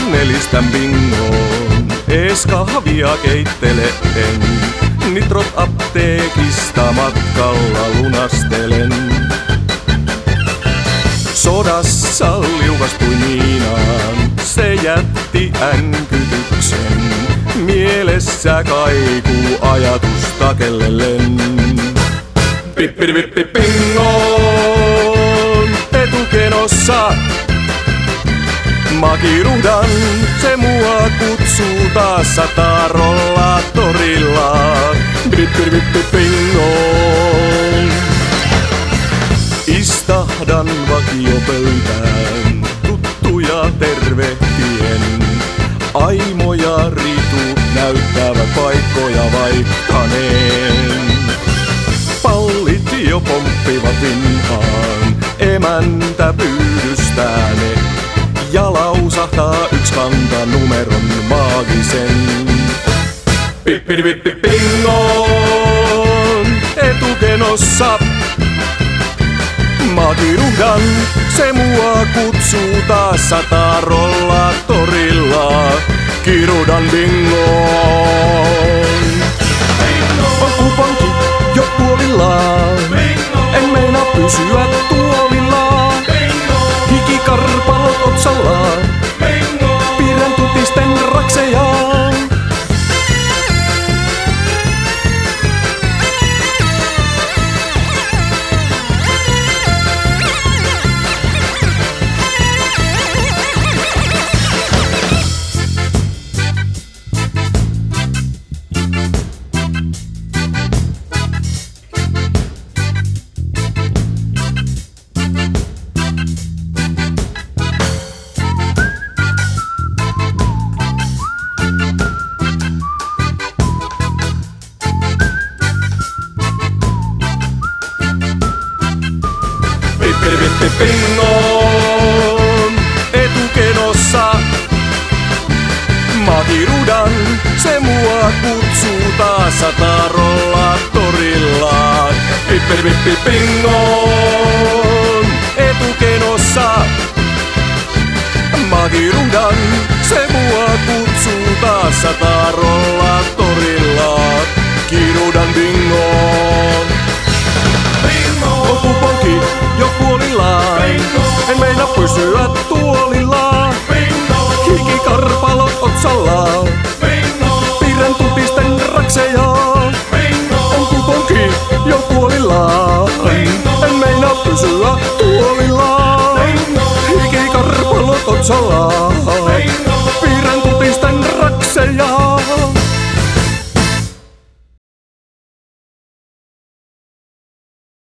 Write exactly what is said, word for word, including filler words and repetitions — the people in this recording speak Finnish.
nelistän bingoon. Ees kahvia keittelen, nitrot apteekista matkalla lunastelen. Sodassa liukastui Niinaan, se jätti änkytyksen. Mielessä kaikuu ajatusta kellellen. Pippiripippi bingoon etukenossa. Makiruhdan, se mua kutsuu taas sataa rollaattorilla. Pippiripippi bingoon. Istahdan vakiopöytään, tuttuja tervehtien. Aimo ja Ritu näyttävät paikkoja vaihtaneen. Pallit jo pomppivat vinhaan, emäntä pyydystää ne. Ja lausahtaa yks kanta numeron maagisen. Pippiripippi bingoon etukenossa. Makiruhdan, se mua kutsuu taas sataa rollaattorilla. Kirudan bingoon. On kuponki jo puolillaan. En meinaa pysyä tuolillaan. Hikikarpalot otsallaan. Piirrän tutisten raksejaan. Pippiripippi bingoon etukenossa. Makirudan, se mua kutsuu taas sataa rollaattorilla. Pippiripippi bingoon etukenossa. Makirudan, se mua kutsuu taas sataa rollaattorilla. Kirudan bingoon. On kuponki jo puolillaan. En meinaa pysyä tuolillaan. Hikikarpalot otsallaan. Piirrän tutisten raksejaan. On kuponki jo puolillaan. En meinaa pysyä tuolillaan. Hikikarpalot otsallaan.